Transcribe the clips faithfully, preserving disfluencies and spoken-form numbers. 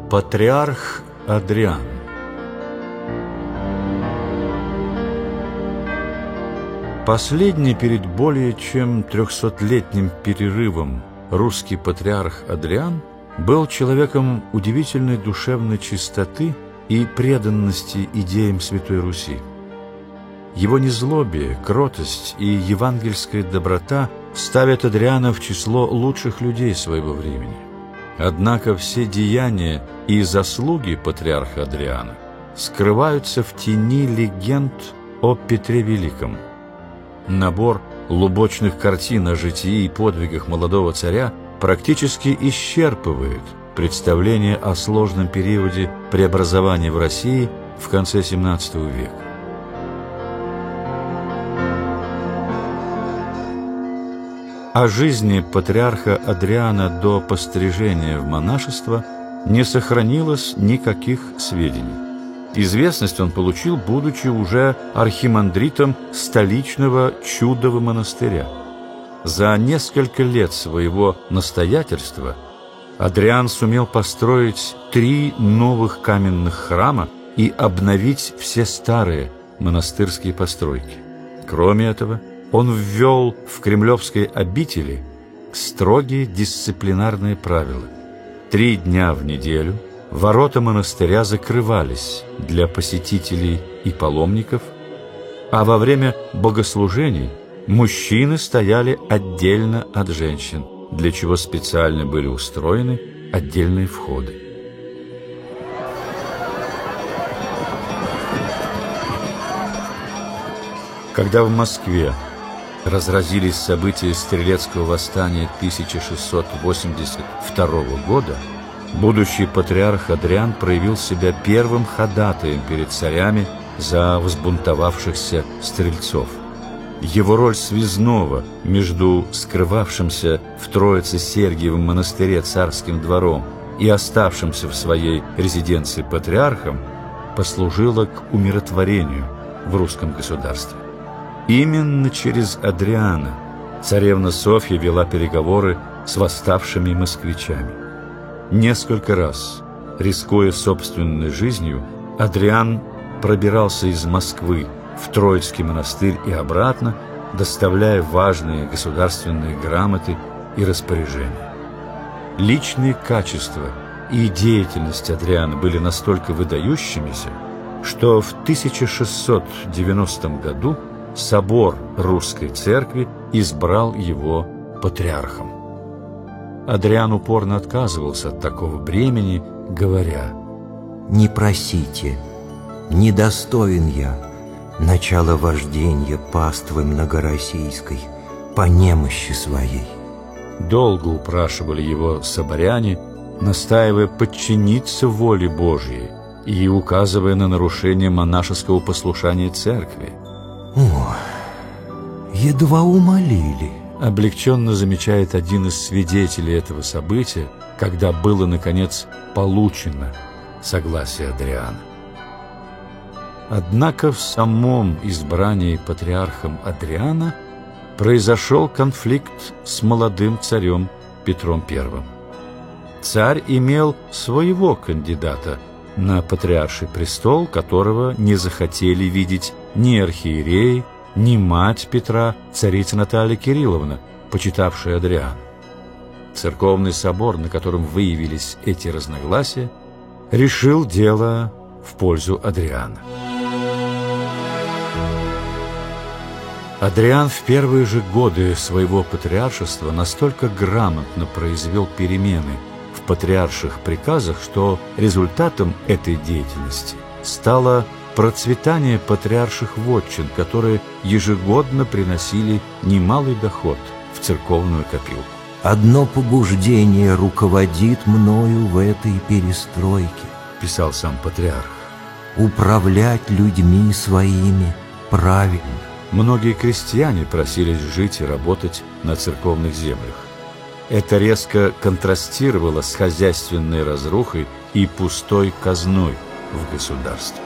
Патриарх Адриан. Последний перед более чем трехсотлетним перерывом русский патриарх Адриан был человеком удивительной душевной чистоты и преданности идеям Святой Руси. Его незлобие, кротость и евангельская доброта ставят Адриана в число лучших людей своего времени. Однако все деяния и заслуги патриарха Адриана скрываются в тени легенд о Петре Великом. Набор лубочных картин о житии и подвигах молодого царя практически исчерпывает представление о сложном периоде преобразования в России в конце семнадцатого века. О жизни патриарха Адриана до пострижения в монашество не сохранилось никаких сведений. Известность он получил, будучи уже архимандритом столичного Чудового монастыря. За несколько лет своего настоятельства Адриан сумел построить три новых каменных храма и обновить все старые монастырские постройки. Кроме этого, он ввел в кремлевской обители строгие дисциплинарные правила. Три дня в неделю ворота монастыря закрывались для посетителей и паломников, а во время богослужений мужчины стояли отдельно от женщин, для чего специально были устроены отдельные входы. Когда в Москве разразились события Стрелецкого восстания тысяча шестьсот восемьдесят второго года, будущий патриарх Адриан проявил себя первым ходатаем перед царями за взбунтовавшихся стрельцов. Его роль связного между скрывавшимся в Троице-Сергиевом монастыре царским двором и оставшимся в своей резиденции патриархом послужила к умиротворению в русском государстве. Именно через Адриана царевна Софья вела переговоры с восставшими москвичами. Несколько раз, рискуя собственной жизнью, Адриан пробирался из Москвы в Троицкий монастырь и обратно, доставляя важные государственные грамоты и распоряжения. Личные качества и деятельность Адриана были настолько выдающимися, что в тысяча шестьсот девяностом году собор Русской Церкви избрал его патриархом. Адриан упорно отказывался от такого бремени, говоря: «Не просите, недостоин я начала вождения паствы многороссийской по немощи своей». Долго упрашивали его соборяне, настаивая подчиниться воле Божьей и указывая на нарушение монашеского послушания церкви. «О, едва умолили», — облегченно замечает один из свидетелей этого события, когда было, наконец, получено согласие Адриана. Однако в самом избрании патриархом Адриана произошел конфликт с молодым царем Петром Первым. Царь имел своего кандидата на патриарший престол, которого не захотели видеть ни архиереи, ни мать Петра, царица Наталья Кирилловна, почитавшая Адриана. Церковный собор, на котором выявились эти разногласия, решил дело в пользу Адриана. Адриан в первые же годы своего патриаршества настолько грамотно произвел перемены в патриарших приказах, что результатом этой деятельности стало процветание патриарших вотчин, которые ежегодно приносили немалый доход в церковную копилку. «Одно побуждение руководит мною в этой перестройке», — писал сам патриарх: «управлять людьми своими правильно». Многие крестьяне просились жить и работать на церковных землях. Это резко контрастировало с хозяйственной разрухой и пустой казной в государстве.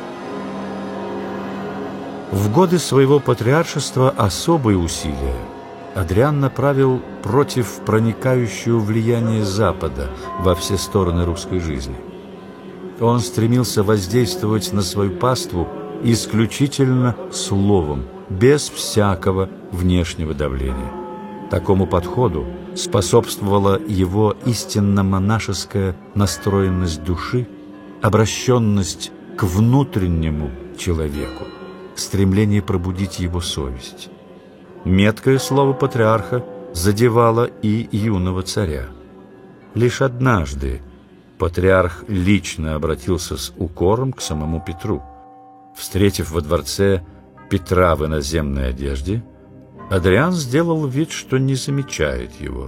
В годы своего патриаршества особые усилия Адриан направил против проникающего влияния Запада во все стороны русской жизни. Он стремился воздействовать на свою паству исключительно словом, без всякого внешнего давления. Такому подходу способствовала его истинно монашеская настроенность души, обращенность к внутреннему человеку, стремление пробудить его совесть. Меткое слово патриарха задевало и юного царя. Лишь однажды патриарх лично обратился с укором к самому Петру. Встретив во дворце Петра в иноземной одежде, Адриан сделал вид, что не замечает его.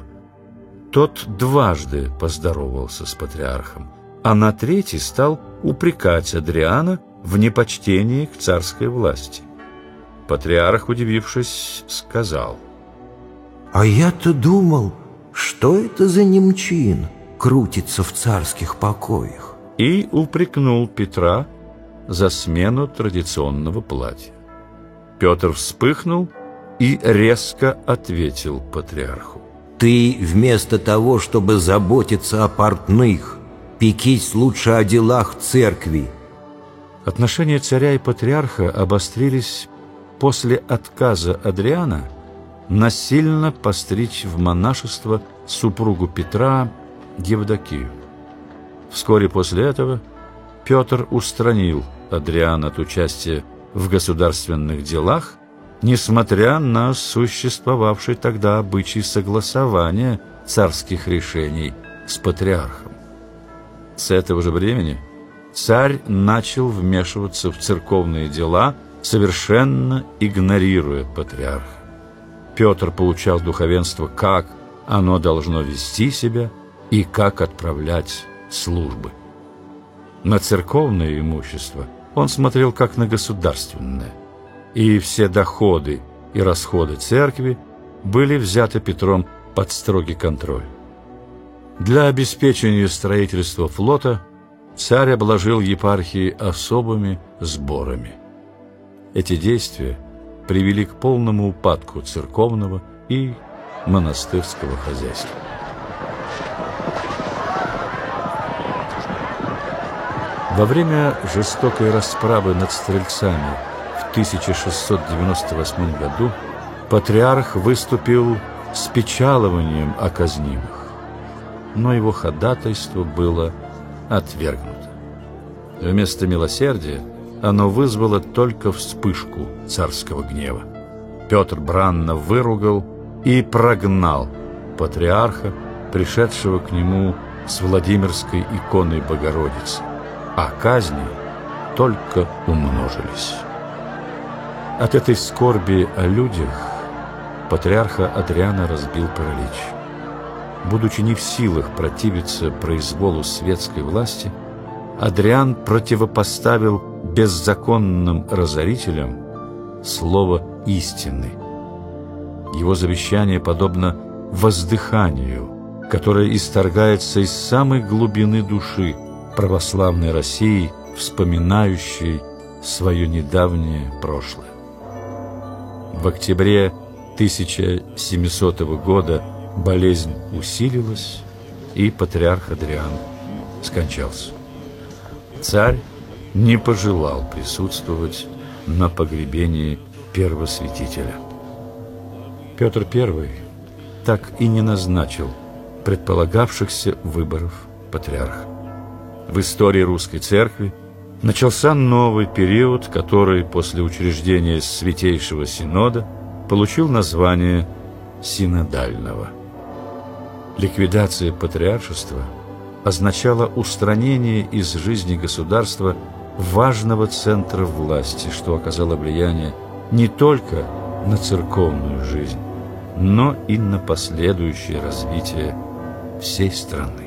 Тот дважды поздоровался с патриархом, а на третий стал упрекать Адриана в непочтении к царской власти. Патриарх, удивившись, сказал: «А я-то думал, что это за немчин крутится в царских покоях?» И упрекнул Петра за смену традиционного платья. Петр вспыхнул и резко ответил патриарху: «Ты вместо того, чтобы заботиться о портных, пекись лучше о делах церкви». Отношения царя и патриарха обострились после отказа Адриана насильно постричь в монашество супругу Петра Евдокию. Вскоре после этого Петр устранил Адриана от участия в государственных делах, несмотря на существовавший тогда обычай согласования царских решений с патриархом. С этого же времени царь начал вмешиваться в церковные дела, совершенно игнорируя патриарха. Петр поучал духовенство, как оно должно вести себя и как отправлять службы. На церковное имущество он смотрел как на государственное, и все доходы и расходы церкви были взяты Петром под строгий контроль. Для обеспечения строительства флота царь обложил епархии особыми сборами. Эти действия привели к полному упадку церковного и монастырского хозяйства. Во время жестокой расправы над стрельцами в тысяча шестьсот девяносто восьмом году патриарх выступил с печалованием о казнимых, но его ходатайство было отвергнуто. Вместо милосердия оно вызвало только вспышку царского гнева. Петр бранно выругал и прогнал патриарха, пришедшего к нему с Владимирской иконой Богородицы, а казни только умножились. От этой скорби о людях патриарха Адриана разбил паралич. Будучи не в силах противиться произволу светской власти, Адриан противопоставил беззаконным разорителям слово истины. Его завещание подобно воздыханию, которое исторгается из самой глубины души православной России, вспоминающей свое недавнее прошлое. В октябре тысяча семисотого года болезнь усилилась, и патриарх Адриан скончался. Царь не пожелал присутствовать на погребении первосвятителя. Петр Первый так и не назначил предполагавшихся выборов патриарха. В истории русской церкви начался новый период, который после учреждения Святейшего Синода получил название Синодального. Ликвидация патриаршества означала устранение из жизни государства важного центра власти, что оказало влияние не только на церковную жизнь, но и на последующее развитие всей страны.